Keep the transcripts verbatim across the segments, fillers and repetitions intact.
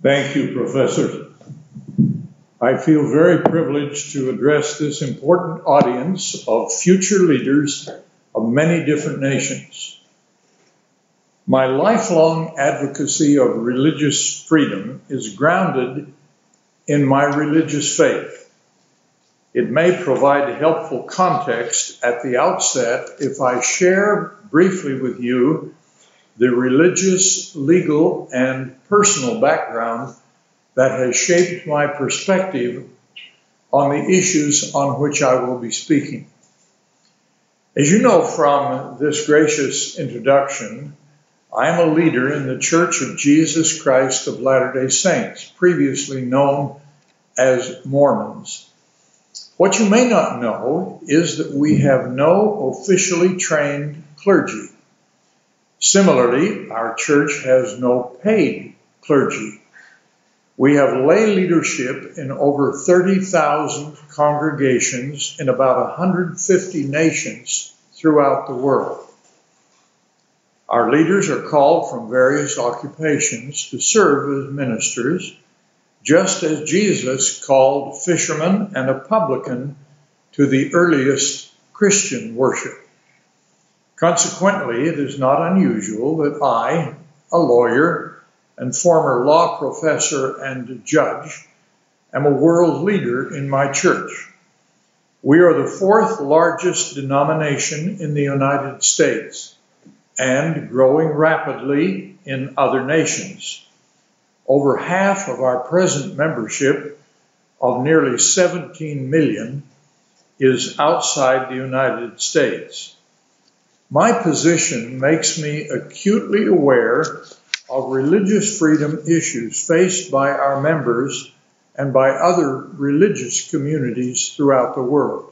Thank you, Professor. I feel very privileged to address this important audience of future leaders of many different nations. My lifelong advocacy of religious freedom is grounded in my religious faith. It may provide helpful context at the outset if I share briefly with you the religious, legal, and personal background that has shaped my perspective on the issues on which I will be speaking. As you know from this gracious introduction, I am a leader in the Church of Jesus Christ of Latter-day Saints, previously known as Mormons. What you may not know is that we have no officially trained clergy. Similarly, our church has no paid clergy. We have lay leadership in over thirty thousand congregations in about one hundred fifty nations throughout the world. Our leaders are called from various occupations to serve as ministers, just as Jesus called fisherman and a publican to the earliest Christian worship. Consequently, it is not unusual that I, a lawyer and former law professor and judge, am a world leader in my church. We are the fourth largest denomination in the United States and growing rapidly in other nations. Over half of our present membership of nearly seventeen million is outside the United States. My position makes me acutely aware of religious freedom issues faced by our members and by other religious communities throughout the world.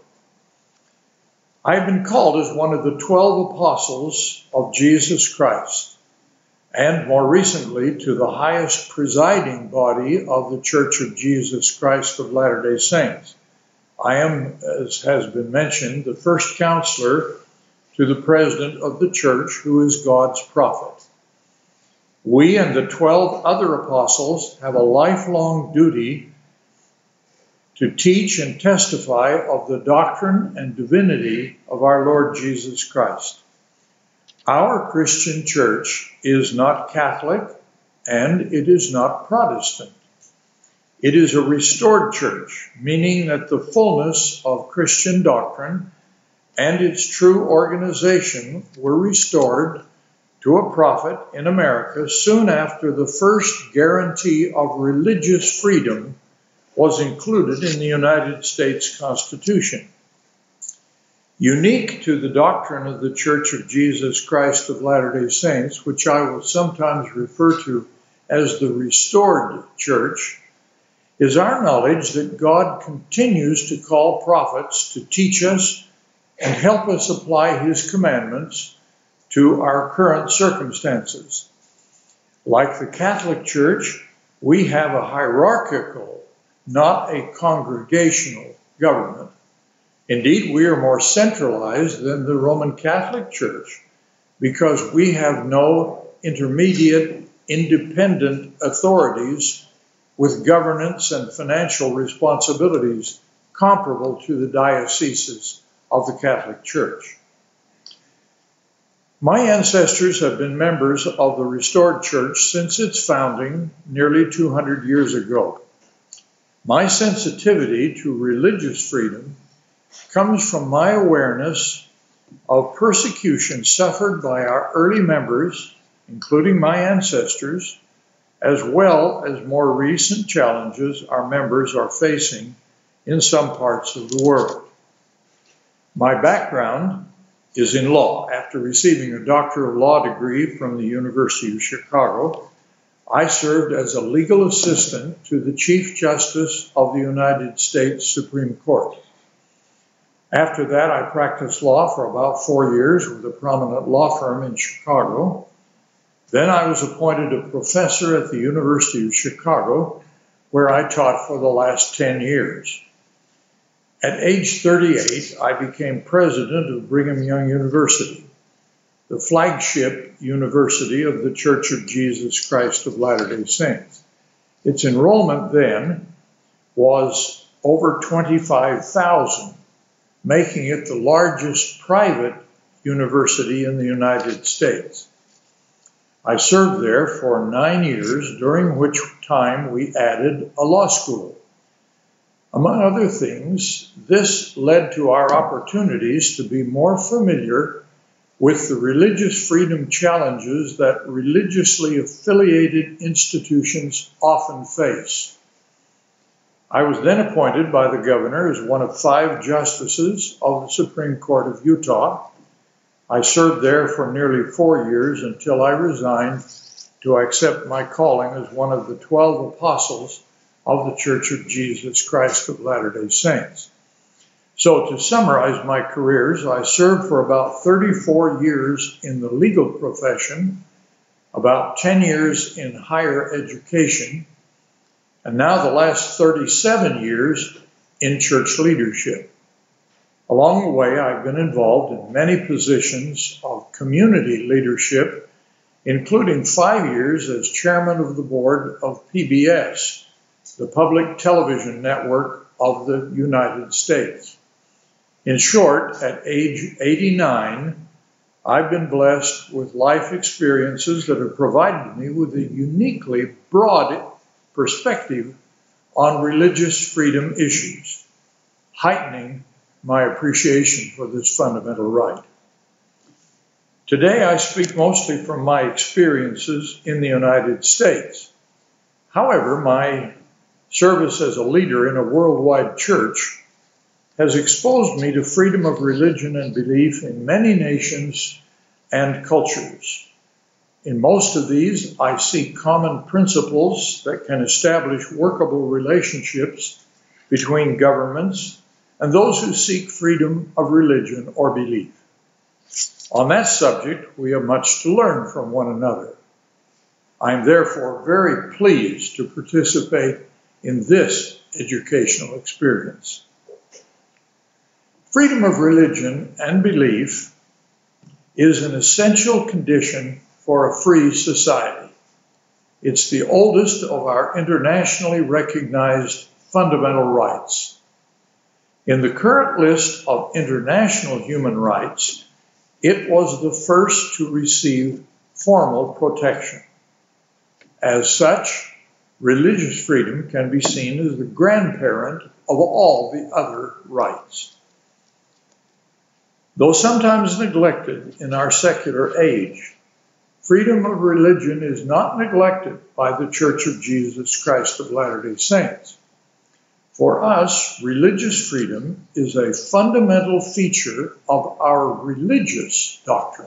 I have been called as one of the twelve apostles of Jesus Christ, and more recently to the highest presiding body of the Church of Jesus Christ of Latter-day Saints. I am, as has been mentioned, the first counselor to the president of the church, who is God's prophet. We and the twelve other apostles have a lifelong duty to teach and testify of the doctrine and divinity of our Lord Jesus Christ. Our Christian church is not Catholic and it is not Protestant. It is a restored church, meaning that the fullness of Christian doctrine and its true organization were restored to a prophet in America soon after the first guarantee of religious freedom was included in the United States Constitution. Unique to the doctrine of the Church of Jesus Christ of Latter-day Saints, which I will sometimes refer to as the restored church, is our knowledge that God continues to call prophets to teach us and help us apply his commandments to our current circumstances. Like the Catholic Church, we have a hierarchical, not a congregational government. Indeed, we are more centralized than the Roman Catholic Church because we have no intermediate, independent authorities with governance and financial responsibilities comparable to the dioceses of the Catholic Church. My ancestors have been members of the restored church since its founding nearly two hundred years ago. My sensitivity to religious freedom comes from my awareness of persecution suffered by our early members, including my ancestors, as well as more recent challenges our members are facing in some parts of the world. My background is in law. After receiving a Doctor of Law degree from the University of Chicago, I served as a legal assistant to the Chief Justice of the United States Supreme Court. After that, I practiced law for about four years with a prominent law firm in Chicago. Then I was appointed a professor at the University of Chicago, where I taught for the last ten years. At age thirty-eight, I became president of Brigham Young University, the flagship university of the Church of Jesus Christ of Latter-day Saints. Its enrollment then was over twenty-five thousand, making it the largest private university in the United States. I served there for nine years, during which time we added a law school. Among other things, this led to our opportunities to be more familiar with the religious freedom challenges that religiously affiliated institutions often face. I was then appointed by the governor as one of five justices of the Supreme Court of Utah. I served there for nearly four years until I resigned to accept my calling as one of the twelve apostles of the Church of Jesus Christ of Latter-day Saints. So to summarize my careers, I served for about thirty-four years in the legal profession, about ten years in higher education, and now the last thirty-seven years in church leadership. Along the way, I've been involved in many positions of community leadership, including five years as chairman of the board of P B S, the public television network of the United States. In short, at age eighty-nine, I've been blessed with life experiences that have provided me with a uniquely broad perspective on religious freedom issues, heightening my appreciation for this fundamental right. Today, I speak mostly from my experiences in the United States. However, my service as a leader in a worldwide church has exposed me to freedom of religion and belief in many nations and cultures. In most of these, I see common principles that can establish workable relationships between governments and those who seek freedom of religion or belief. On that subject, we have much to learn from one another. I am therefore very pleased to participate in this educational experience. Freedom of religion and belief is an essential condition for a free society. It's the oldest of our internationally recognized fundamental rights. In the current list of international human rights, it was the first to receive formal protection. As such, religious freedom can be seen as the grandparent of all the other rights. Though sometimes neglected in our secular age, freedom of religion is not neglected by the Church of Jesus Christ of Latter-day Saints. For us, religious freedom is a fundamental feature of our religious doctrine.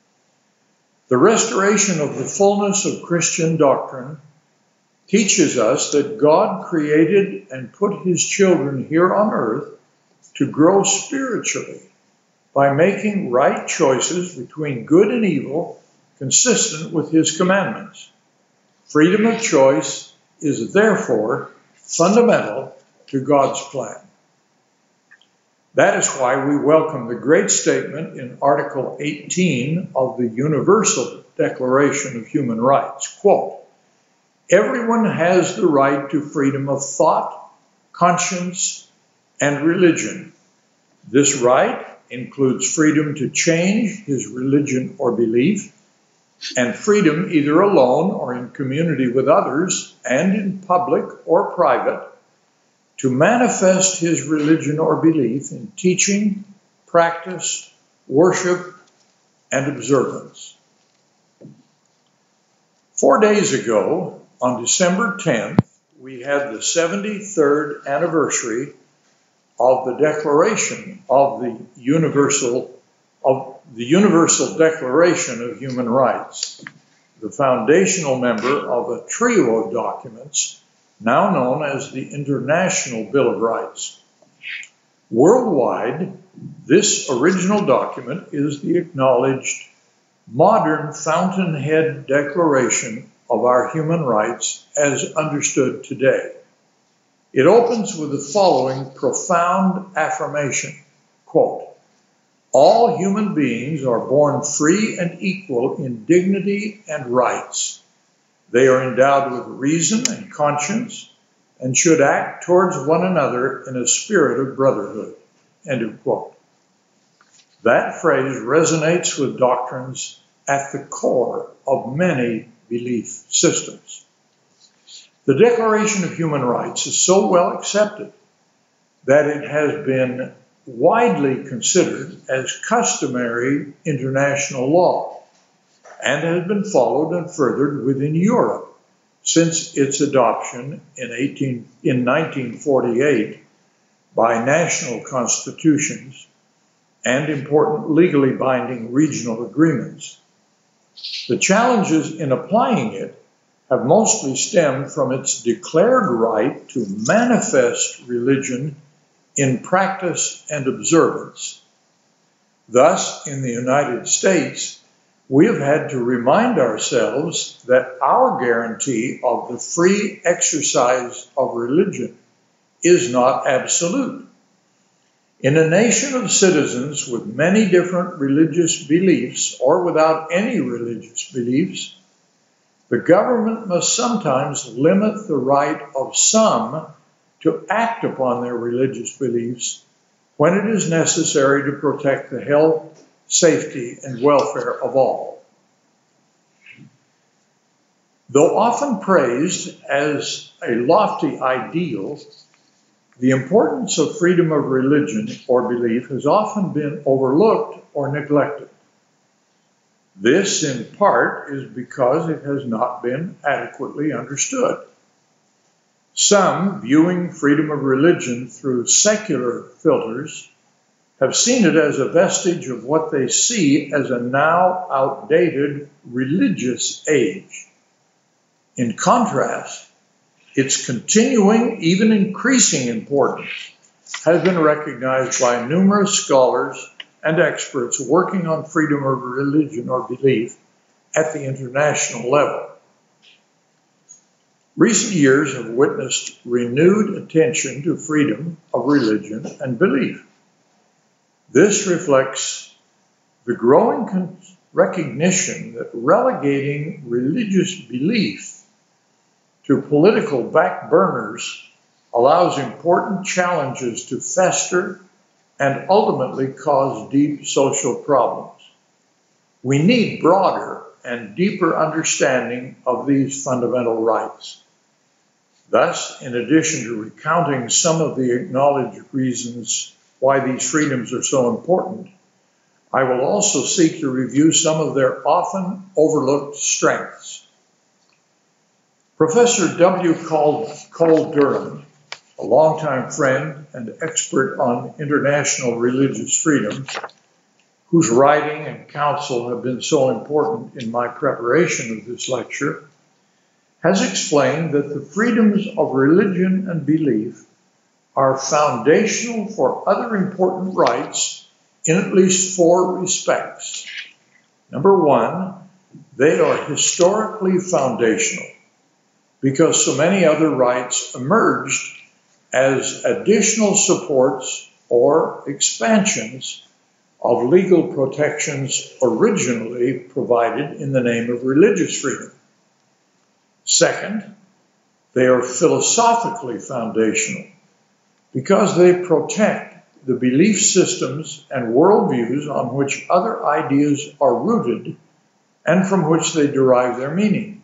The restoration of the fullness of Christian doctrine teaches us that God created and put his children here on earth to grow spiritually by making right choices between good and evil consistent with his commandments. Freedom of choice is therefore fundamental to God's plan. That is why we welcome the great statement in Article eighteen of the Universal Declaration of Human Rights, quote, "Everyone has the right to freedom of thought, conscience, and religion. This right includes freedom to change his religion or belief, and freedom either alone or in community with others, and in public or private, to manifest his religion or belief in teaching, practice, worship, and observance." Four days ago, on December tenth, we had the seventy-third anniversary of the Declaration of the Universal of the Universal Declaration of Human Rights, the foundational member of a trio of documents now known as the International Bill of Rights. Worldwide, this original document is the acknowledged modern fountainhead declaration of our human rights as understood today. It opens with the following profound affirmation, quote, "All human beings are born free and equal in dignity and rights. They are endowed with reason and conscience and should act towards one another in a spirit of brotherhood. End of quote. That phrase resonates with doctrines at the core of many belief systems. The Declaration of Human Rights is so well accepted that it has been widely considered as customary international law and has been followed and furthered within Europe since its adoption in, eighteen, in nineteen forty-eight by national constitutions and important legally binding regional agreements. The challenges in applying it have mostly stemmed from its declared right to manifest religion in practice and observance. Thus, in the United States, we have had to remind ourselves that our guarantee of the free exercise of religion is not absolute. In a nation of citizens with many different religious beliefs or without any religious beliefs, the government must sometimes limit the right of some to act upon their religious beliefs when it is necessary to protect the health, safety, and welfare of all. Though often praised as a lofty ideal, the importance of freedom of religion or belief has often been overlooked or neglected. This, in part, is because it has not been adequately understood. Some, viewing freedom of religion through secular filters, have seen it as a vestige of what they see as a now outdated religious age. In contrast, its continuing, even increasing importance has been recognized by numerous scholars and experts working on freedom of religion or belief at the international level. Recent years have witnessed renewed attention to freedom of religion and belief. This reflects the growing recognition that relegating religious belief to political back burners allows important challenges to fester and ultimately cause deep social problems. We need broader and deeper understanding of these fundamental rights. Thus, in addition to recounting some of the acknowledged reasons why these freedoms are so important, I will also seek to review some of their often overlooked strengths. Professor W. Cole Durham, a longtime friend and expert on international religious freedom, whose writing and counsel have been so important in my preparation of this lecture, has explained that the freedoms of religion and belief are foundational for other important rights in at least four respects. Number one, they are historically foundational because so many other rights emerged as additional supports or expansions of legal protections originally provided in the name of religious freedom. Second, they are philosophically foundational because they protect the belief systems and worldviews on which other ideas are rooted and from which they derive their meaning.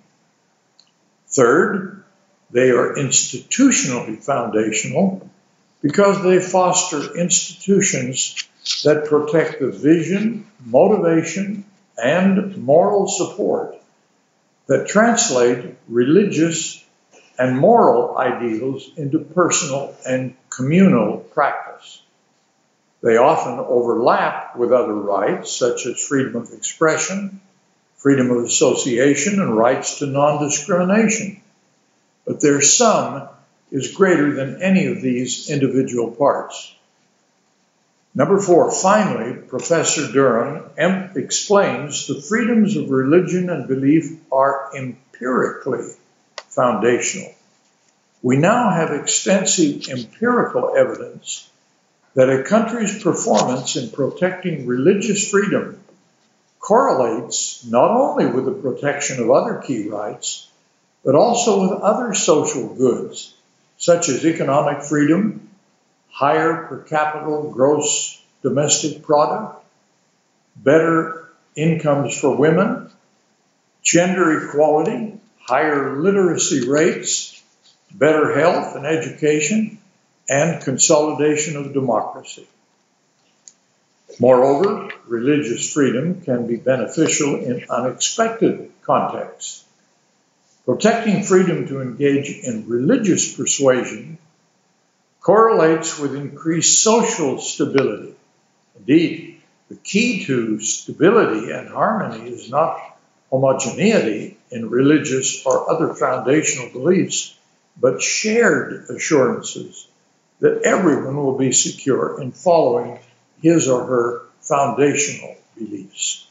Third, they are institutionally foundational because they foster institutions that protect the vision, motivation, and moral support that translate religious and moral ideals into personal and communal practice. They often overlap with other rights, such as freedom of expression, freedom of association, and rights to non-discrimination. But their sum is greater than any of these individual parts. Number four, finally, Professor Durham em- explains the freedoms of religion and belief are empirically foundational. We now have extensive empirical evidence that a country's performance in protecting religious freedom correlates not only with the protection of other key rights, but also with other social goods, such as economic freedom, higher per capita gross domestic product, better incomes for women, gender equality, higher literacy rates, better health and education, and consolidation of democracy. Moreover, religious freedom can be beneficial in unexpected contexts. Protecting freedom to engage in religious persuasion correlates with increased social stability. Indeed, the key to stability and harmony is not homogeneity in religious or other foundational beliefs, but shared assurances that everyone will be secure in following his or her foundational beliefs.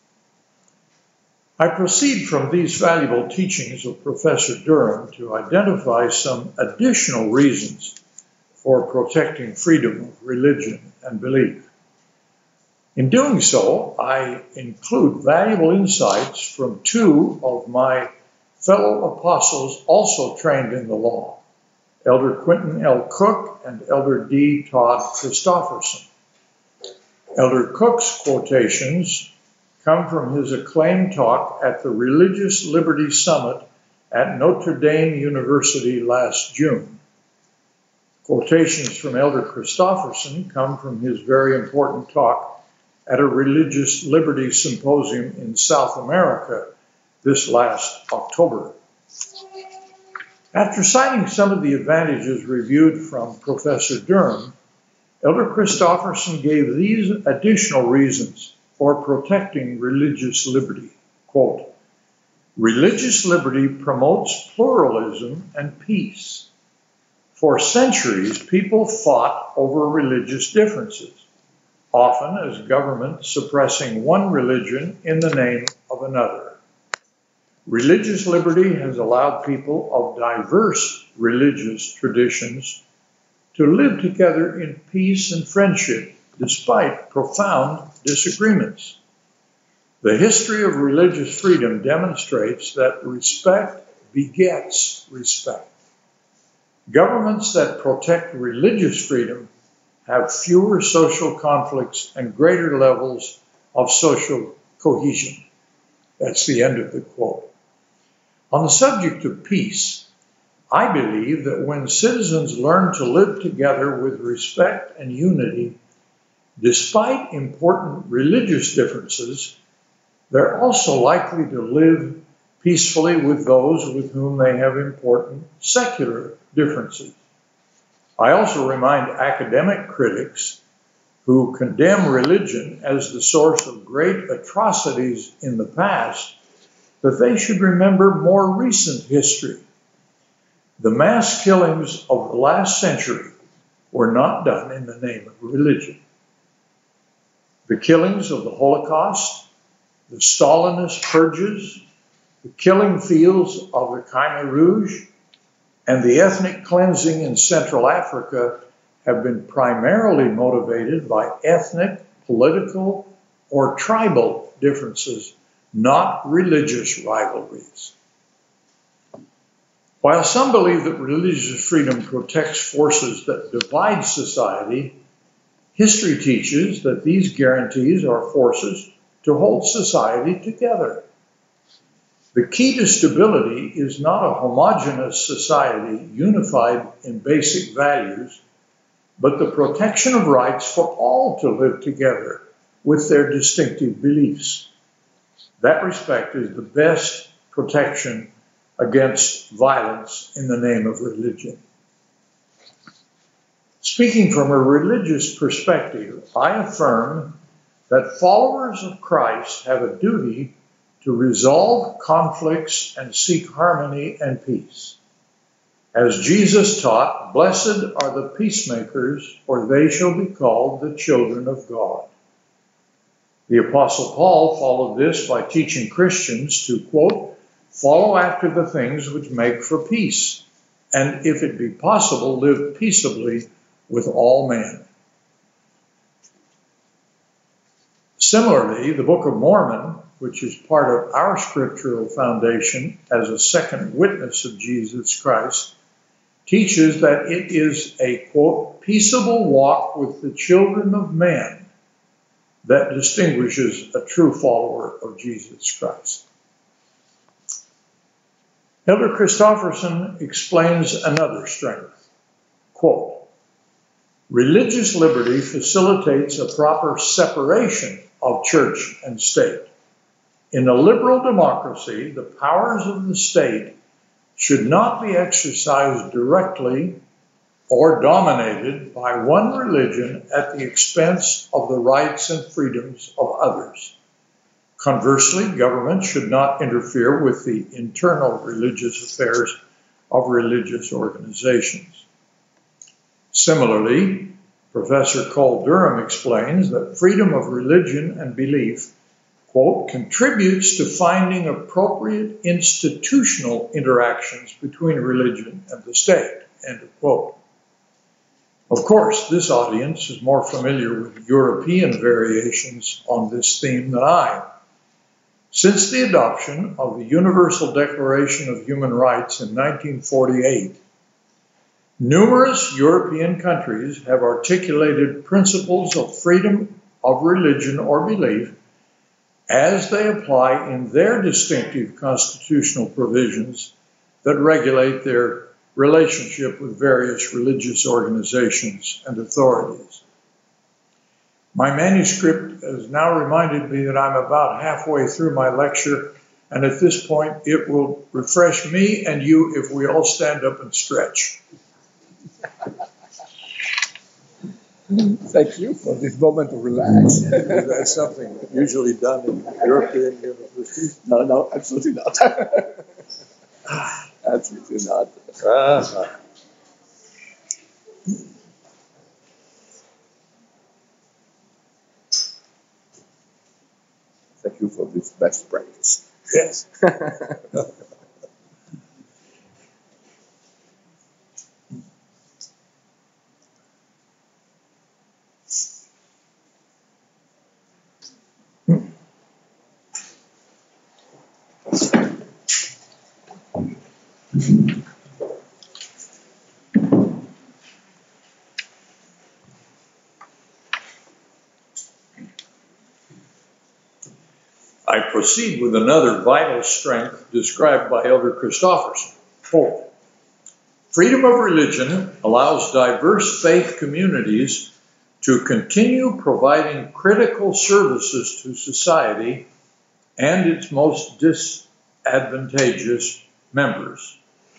I proceed from these valuable teachings of Professor Durham to identify some additional reasons for protecting freedom of religion and belief. In doing so, I include valuable insights from two of my fellow apostles also trained in the law, Elder Quentin L. Cook and Elder D. Todd Christofferson. Elder Cook's quotations come from his acclaimed talk at the Religious Liberty Summit at Notre Dame University last June. Quotations from Elder Christofferson come from his very important talk at a Religious Liberty Symposium in South America this last October. After citing some of the advantages reviewed from Professor Durham, Elder Christofferson gave these additional reasons for protecting religious liberty. Quote, religious liberty promotes pluralism and peace. For centuries, people fought over religious differences, often as government suppressing one religion in the name of another. Religious liberty has allowed people of diverse religious traditions to live together in peace and friendship despite profound disagreements. The history of religious freedom demonstrates that respect begets respect. Governments that protect religious freedom have fewer social conflicts and greater levels of social cohesion. That's the end of the quote. On the subject of peace, I believe that when citizens learn to live together with respect and unity, despite important religious differences, they're also likely to live peacefully with those with whom they have important secular differences. I also remind academic critics who condemn religion as the source of great atrocities in the past that they should remember more recent history. The mass killings of the last century were not done in the name of religion. The killings of the Holocaust, the Stalinist purges, the killing fields of the Khmer Rouge, and the ethnic cleansing in Central Africa have been primarily motivated by ethnic, political, or tribal differences, not religious rivalries. While some believe that religious freedom protects forces that divide society, history teaches that these guarantees are forces to hold society together. The key to stability is not a homogeneous society unified in basic values, but the protection of rights for all to live together with their distinctive beliefs. That respect is the best protection against violence in the name of religion. Speaking from a religious perspective, I affirm that followers of Christ have a duty to resolve conflicts and seek harmony and peace. As Jesus taught, blessed are the peacemakers, for they shall be called the children of God. The Apostle Paul followed this by teaching Christians to, quote, follow after the things which make for peace, and if it be possible, live peaceably with all men. Similarly, the Book of Mormon which is part of our scriptural foundation as a second witness of Jesus Christ, teaches that it is a, quote, peaceable walk with the children of men that distinguishes a true follower of Jesus Christ. Elder Christofferson explains another strength, quote, religious liberty facilitates a proper separation of church and state. In a liberal democracy, the powers of the state should not be exercised directly or dominated by one religion at the expense of the rights and freedoms of others. Conversely, government should not interfere with the internal religious affairs of religious organizations. Similarly, Professor Cole Durham explains that freedom of religion and belief, quote, contributes to finding appropriate institutional interactions between religion and the state, end of quote. Of course, this audience is more familiar with European variations on this theme than I am. Since the adoption of the Universal Declaration of Human Rights in nineteen forty-eight, numerous European countries have articulated principles of freedom of religion or belief as they apply in their distinctive constitutional provisions that regulate their relationship with various religious organizations and authorities. My manuscript has now reminded me that I'm about halfway through my lecture, and at this point it will refresh me and you if we all stand up and stretch. Thank you for this moment to relax. That's something usually done in European universities. No, no, absolutely not. Absolutely not. Uh-huh. Thank you for this best practice. Yes. I proceed with another vital strength described by Elder Christofferson. Quote, freedom of religion allows diverse faith communities to continue providing critical services to society and its most disadvantageous members.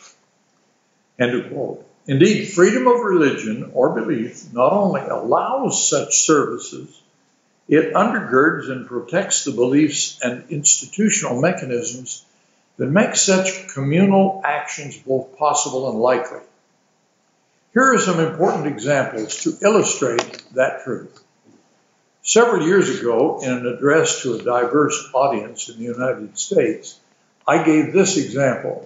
End of quote. Indeed, freedom of religion or belief not only allows such services, it undergirds and protects the beliefs and institutional mechanisms that make such communal actions both possible and likely. Here are some important examples to illustrate that truth. Several years ago, in an address to a diverse audience in the United States, I gave this example.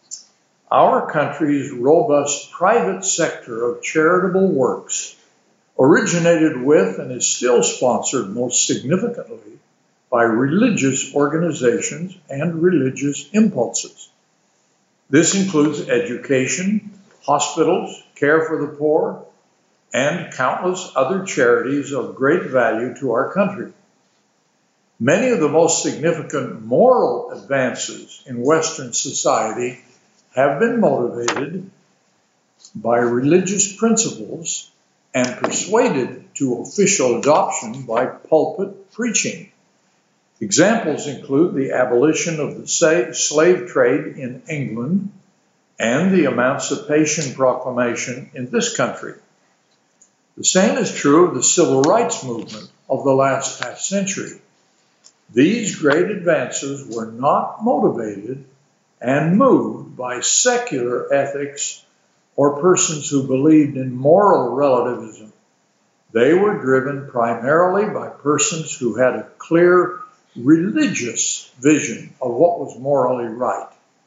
Our country's robust private sector of charitable works originated with and is still sponsored most significantly by religious organizations and religious impulses. This includes education, hospitals, care for the poor, and countless other charities of great value to our country. Many of the most significant moral advances in Western society have been motivated by religious principles and persuaded to official adoption by pulpit preaching. Examples include the abolition of the slave trade in England and the Emancipation Proclamation in this country. The same is true of the civil rights movement of the last half century. These great advances were not motivated and moved by secular ethics or persons who believed in moral relativism. They were driven primarily by persons who had a clear religious vision of what was morally right.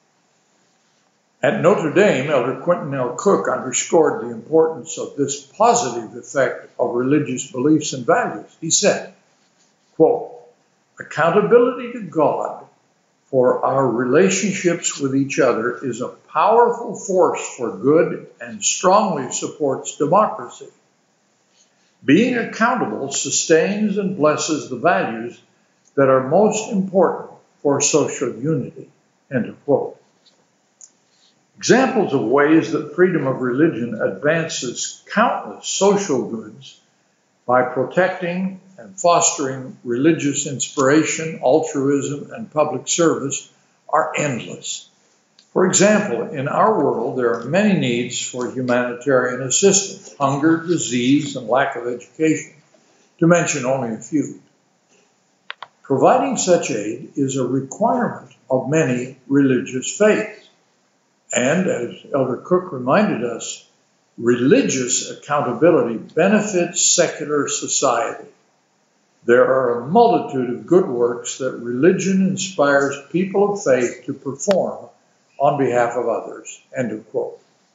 At Notre Dame, Elder Quentin L. Cook underscored the importance of this positive effect of religious beliefs and values. He said, quote, Accountability to God for our relationships with each other is a powerful force for good and strongly supports democracy. Being accountable sustains and blesses the values that are most important for social unity. End of quote. Examples of ways that freedom of religion advances countless social goods by protecting and fostering religious inspiration, altruism, and public service are endless. For example, in our world, there are many needs for humanitarian assistance: hunger, disease, and lack of education, to mention only a few. Providing such aid is a requirement of many religious faiths. And as Elder Cook reminded us, religious accountability benefits secular society. There are a multitude of good works that religion inspires people of faith to perform on behalf of others. End of quote.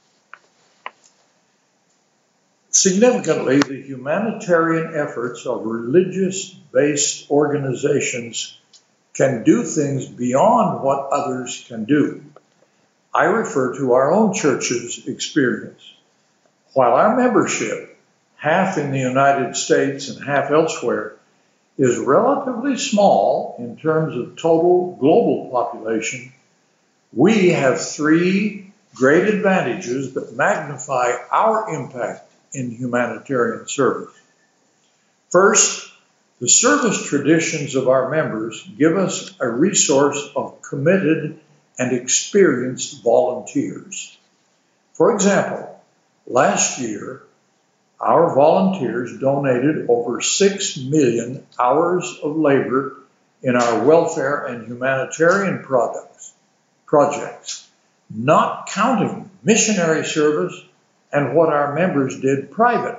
Significantly, the humanitarian efforts of religious-based organizations can do things beyond what others can do. I refer to our own church's experience. While our membership, half in the United States and half elsewhere, is relatively small in terms of total global population, we have three great advantages that magnify our impact in humanitarian service. First, the service traditions of our members give us a resource of committed and experienced volunteers. For example, last year, our volunteers donated over six million hours of labor in our welfare and humanitarian products, projects, not counting missionary service and what our members did privately.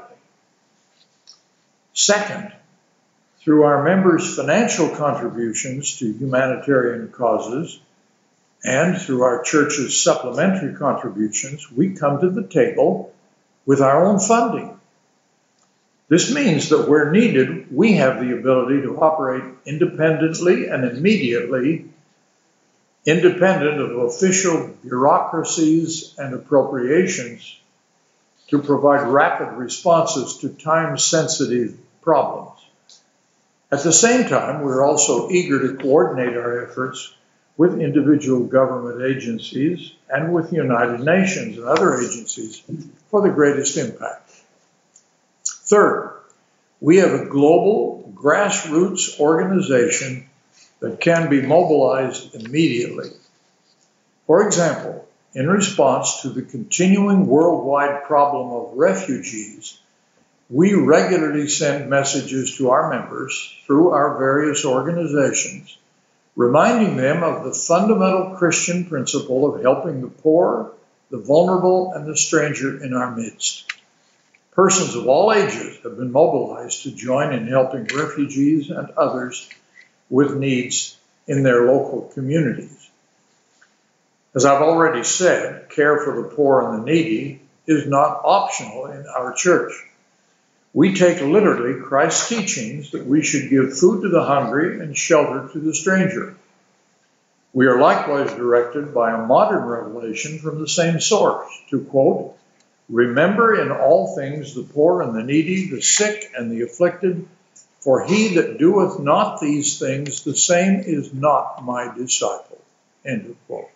Second, through our members' financial contributions to humanitarian causes and through our church's supplementary contributions, we come to the table with our own funding. This means that where needed, we have the ability to operate independently and immediately, independent of official bureaucracies and appropriations, to provide rapid responses to time-sensitive problems. At the same time, we're also eager to coordinate our efforts with individual government agencies and with the United Nations and other agencies for the greatest impact. Third, we have a global grassroots organization that can be mobilized immediately. For example, in response to the continuing worldwide problem of refugees, we regularly send messages to our members through our various organizations, reminding them of the fundamental Christian principle of helping the poor, the vulnerable, and the stranger in our midst. Persons of all ages have been mobilized to join in helping refugees and others with needs in their local communities. As I've already said, care for the poor and the needy is not optional in our church. We take literally Christ's teachings that we should give food to the hungry and shelter to the stranger. We are likewise directed by a modern revelation from the same source to, quote, "Remember in all things the poor and the needy, the sick and the afflicted, for he that doeth not these things, the same is not my disciple." End of quote.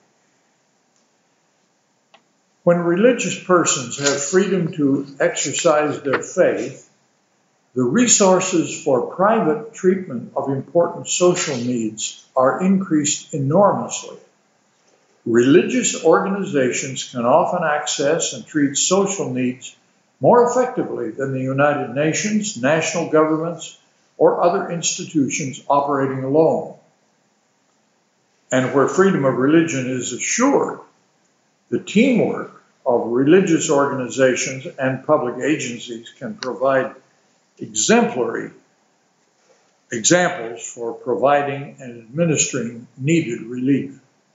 When religious persons have freedom to exercise their faith, the resources for private treatment of important social needs are increased enormously. Religious organizations can often access and treat social needs more effectively than the United Nations, national governments, or other institutions operating alone. And where freedom of religion is assured, the teamwork of religious organizations and public agencies can provide exemplary examples for providing and administering needed relief.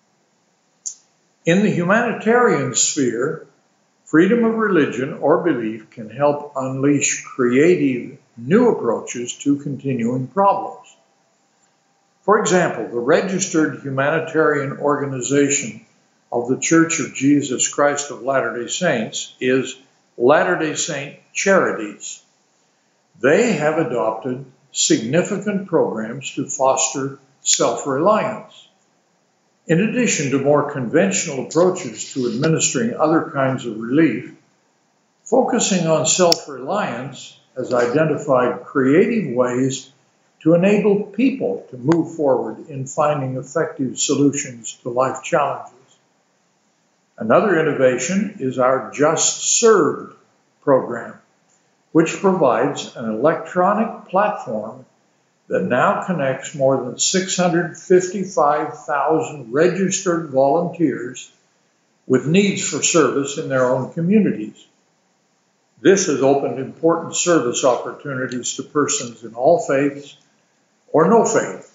In the humanitarian sphere, freedom of religion or belief can help unleash creative new approaches to continuing problems. For example, the registered humanitarian organization of the Church of Jesus Christ of Latter-day Saints is Latter-day Saint Charities. They have adopted significant programs to foster self-reliance. In addition to more conventional approaches to administering other kinds of relief, focusing on self-reliance has identified creative ways to enable people to move forward in finding effective solutions to life challenges. Another innovation is our Just Served program, which provides an electronic platform that now connects more than six hundred fifty-five thousand registered volunteers with needs for service in their own communities. This has opened important service opportunities to persons in all faiths or no faith.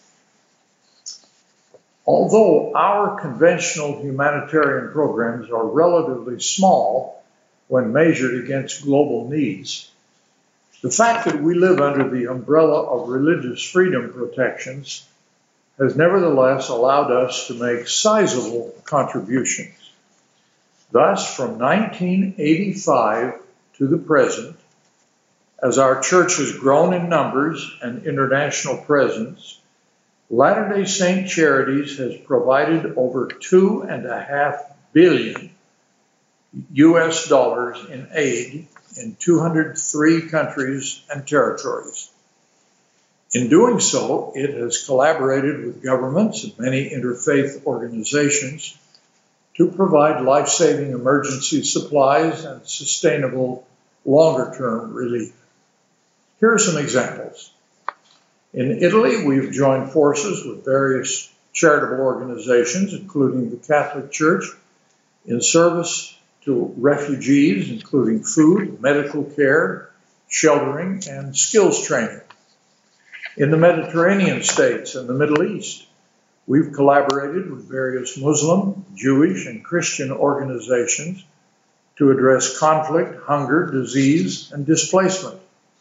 Although our conventional humanitarian programs are relatively small when measured against global needs, the fact that we live under the umbrella of religious freedom protections has nevertheless allowed us to make sizable contributions. Thus, from nineteen eighty-five to the present, as our church has grown in numbers and international presence, Latter-day Saint Charities has provided over two and a half billion U S dollars in aid in two hundred three countries and territories. In doing so, it has collaborated with governments and many interfaith organizations to provide life-saving emergency supplies and sustainable longer-term relief. Here are some examples. In Italy, we've joined forces with various charitable organizations, including the Catholic Church, in service to refugees, including food, medical care, sheltering, and skills training. In the Mediterranean states and the Middle East, we've collaborated with various Muslim, Jewish, and Christian organizations to address conflict, hunger, disease, and displacement.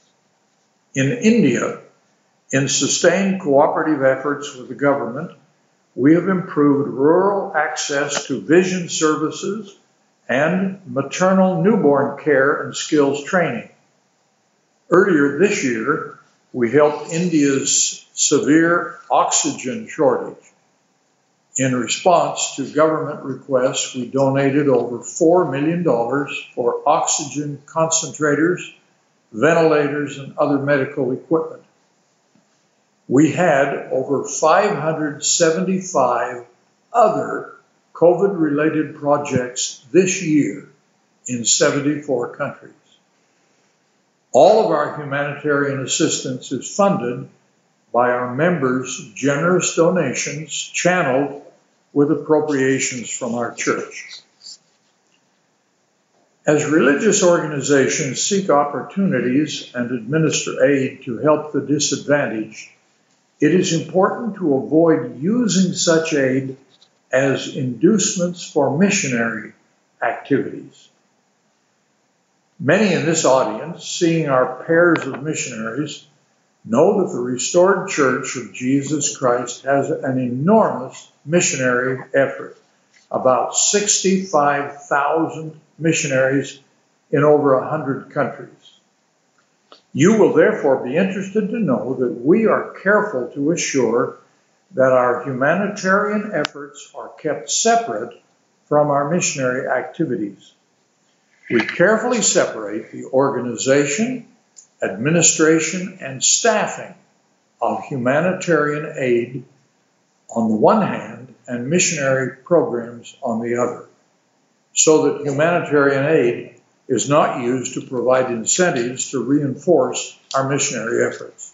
In India, in sustained cooperative efforts with the government, we have improved rural access to vision services and maternal newborn care and skills training. Earlier this year, we helped India's severe oxygen shortage. In response to government requests, we donated over four million dollars for oxygen concentrators, ventilators, and other medical equipment. We had over five hundred seventy-five other COVID-related projects this year in seventy-four countries. All of our humanitarian assistance is funded by our members' generous donations channeled with appropriations from our church. As religious organizations seek opportunities and administer aid to help the disadvantaged, it is important to avoid using such aid as inducements for missionary activities. Many in this audience, seeing our pairs of missionaries, know that the Restored Church of Jesus Christ has an enormous missionary effort, about sixty-five thousand missionaries in over one hundred countries. You will therefore be interested to know that we are careful to assure that our humanitarian efforts are kept separate from our missionary activities. We carefully separate the organization, administration, and staffing of humanitarian aid on the one hand and missionary programs on the other, so that humanitarian aid is not used to provide incentives to reinforce our missionary efforts.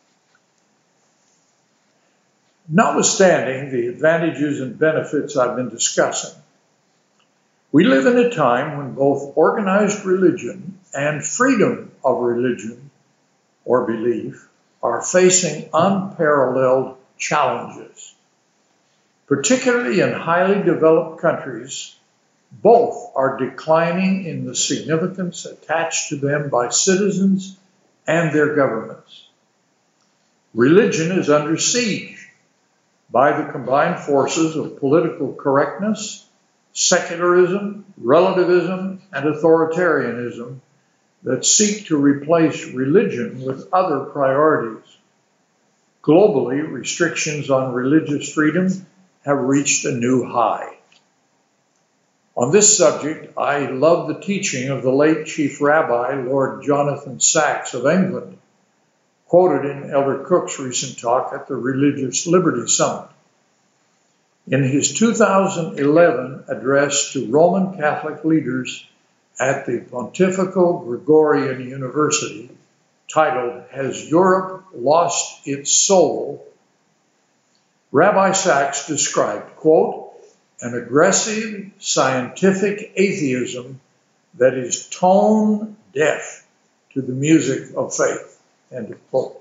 Notwithstanding the advantages and benefits I've been discussing, we live in a time when both organized religion and freedom of religion or belief are facing unparalleled challenges. Particularly in highly developed countries, both are declining in the significance attached to them by citizens and their governments. Religion is under siege by the combined forces of political correctness, secularism, relativism, and authoritarianism that seek to replace religion with other priorities. Globally, restrictions on religious freedom have reached a new high. On this subject, I love the teaching of the late Chief Rabbi, Lord Jonathan Sacks of England, quoted in Elder Cook's recent talk at the Religious Liberty Summit. In his two thousand eleven address to Roman Catholic leaders at the Pontifical Gregorian University, titled, "Has Europe Lost Its Soul?" Rabbi Sacks described, quote, "an aggressive scientific atheism that is tone deaf to the music of faith," end of quote.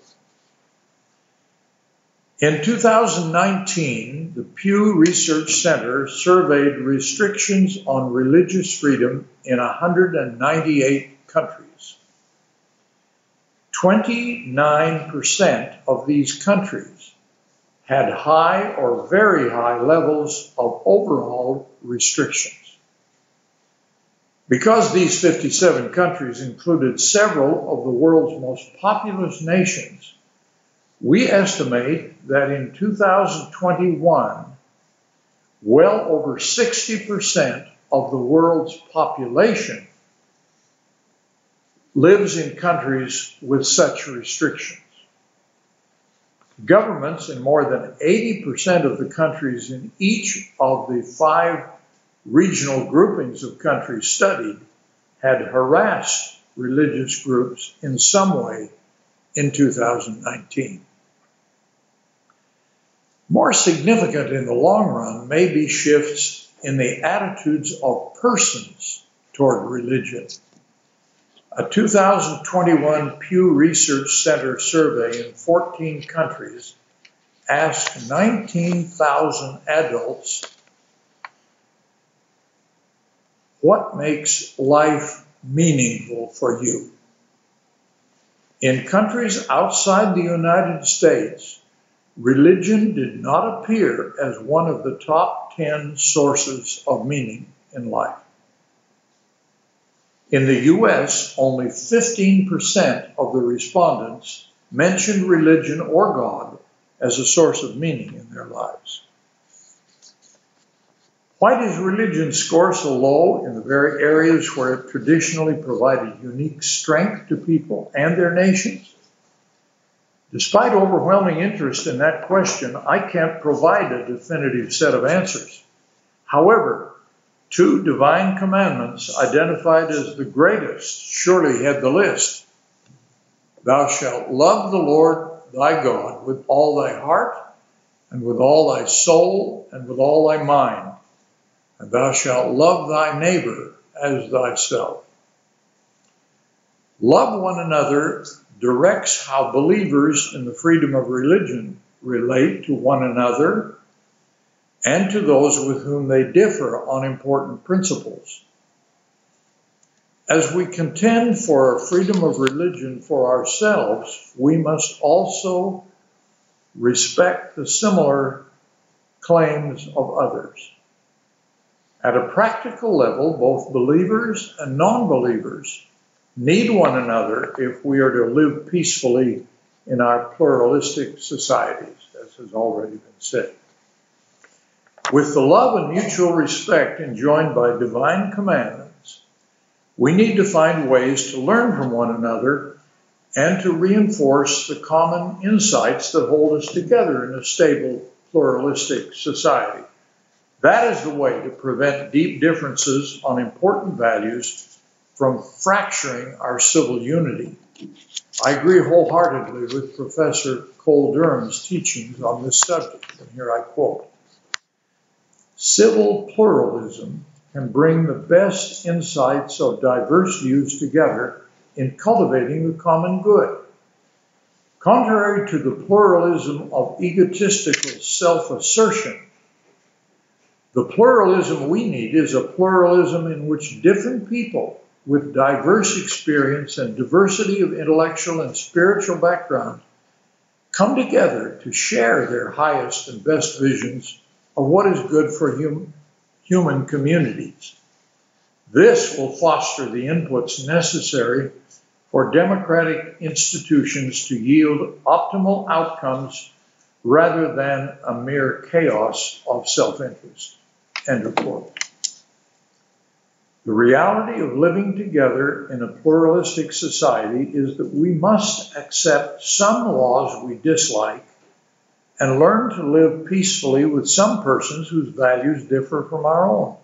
In two thousand nineteen, the Pew Research Center surveyed restrictions on religious freedom in one hundred ninety-eight countries. twenty-nine percent of these countries had high or very high levels of overall restrictions. Because these fifty-seven countries included several of the world's most populous nations, we estimate that in two thousand twenty-one, well over sixty percent of the world's population lives in countries with such restrictions. Governments in more than eighty percent of the countries in each of the five regional groupings of countries studied had harassed religious groups in some way in two thousand nineteen. More significant in the long run may be shifts in the attitudes of persons toward religion. A two thousand twenty-one Pew Research Center survey in fourteen countries asked nineteen thousand adults, what makes life meaningful for you? In countries outside the United States, religion did not appear as one of the top ten sources of meaning in life. In the U S, only fifteen percent of the respondents mentioned religion or God as a source of meaning in their lives. Why does religion score so low in the very areas where it traditionally provided unique strength to people and their nations? Despite overwhelming interest in that question, I can't provide a definitive set of answers. However, two divine commandments identified as the greatest surely head the list. Thou shalt love the Lord thy God with all thy heart, and with all thy soul, and with all thy mind. And thou shalt love thy neighbor as thyself. Love one another directs how believers in the freedom of religion relate to one another and to those with whom they differ on important principles. As we contend for freedom of religion for ourselves, we must also respect the similar claims of others. At a practical level, both believers and non-believers need one another if we are to live peacefully in our pluralistic societies, as has already been said. With the love and mutual respect enjoined by divine commandments, we need to find ways to learn from one another and to reinforce the common insights that hold us together in a stable, pluralistic society. That is the way to prevent deep differences on important values from fracturing our civil unity. I agree wholeheartedly with Professor Cole Durham's teachings on this subject, and here I quote, "Civil pluralism can bring the best insights of diverse views together in cultivating the common good. Contrary to the pluralism of egotistical self-assertion, the pluralism we need is a pluralism in which different people with diverse experience and diversity of intellectual and spiritual background come together to share their highest and best visions of what is good for hum human communities. This will foster the inputs necessary for democratic institutions to yield optimal outcomes rather than a mere chaos of self-interest. End of quote. The reality of living together in a pluralistic society is that we must accept some laws we dislike and learn to live peacefully with some persons whose values differ from our own.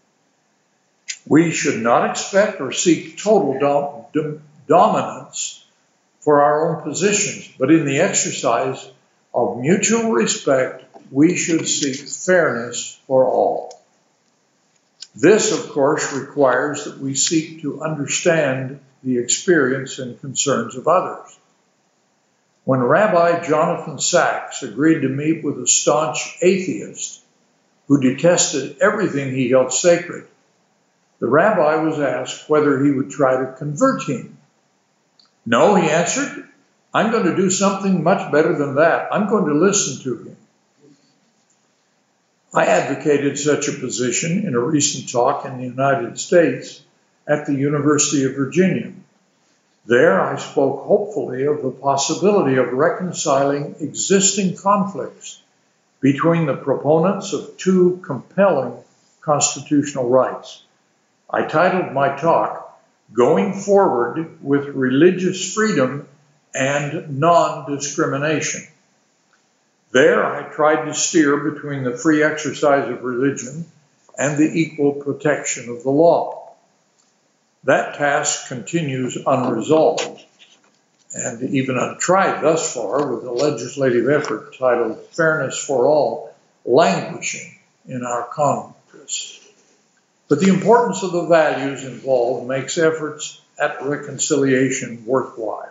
We should not expect or seek total dom dom dominance for our own positions, but in the exercise of mutual respect, we should seek fairness for all. This, of course, requires that we seek to understand the experience and concerns of others. When Rabbi Jonathan Sacks agreed to meet with a staunch atheist who detested everything he held sacred, the rabbi was asked whether he would try to convert him. No, he answered, I'm going to do something much better than that. I'm going to listen to him. I advocated such a position in a recent talk in the United States at the University of Virginia. There, I spoke hopefully of the possibility of reconciling existing conflicts between the proponents of two compelling constitutional rights. I titled my talk, Going Forward with Religious Freedom and Non-Discrimination. There, I tried to steer between the free exercise of religion and the equal protection of the law. That task continues unresolved and even untried thus far, with a legislative effort titled Fairness for All languishing in our Congress. But the importance of the values involved makes efforts at reconciliation worthwhile.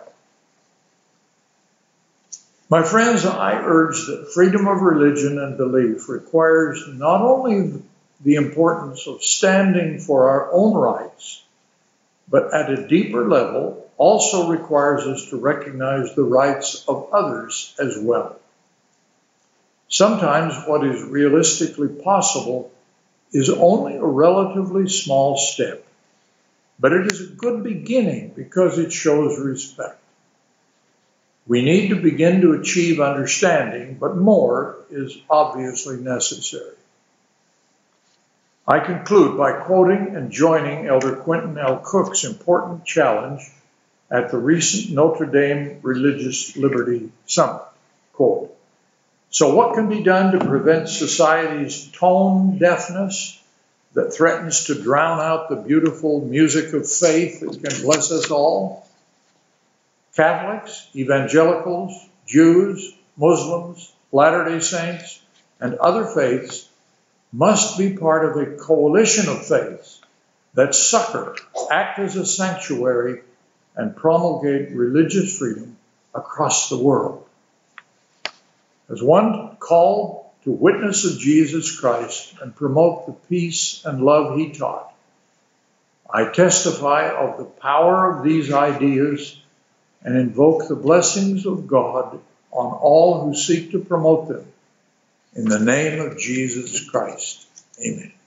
My friends, I urge that freedom of religion and belief requires not only the importance of standing for our own rights, but at a deeper level also requires us to recognize the rights of others as well. Sometimes what is realistically possible is only a relatively small step, but it is a good beginning because it shows respect. We need to begin to achieve understanding, but more is obviously necessary. I conclude by quoting and joining Elder Quentin L. Cook's important challenge at the recent Notre Dame Religious Liberty Summit. Quote, so what can be done to prevent society's tone deafness that threatens to drown out the beautiful music of faith that can bless us all? Catholics, evangelicals, Jews, Muslims, Latter-day Saints, and other faiths must be part of a coalition of faiths that succor, act as a sanctuary, and promulgate religious freedom across the world. As one called to witness of Jesus Christ and promote the peace and love he taught, I testify of the power of these ideas and invoke the blessings of God on all who seek to promote them. In the name of Jesus Christ, amen.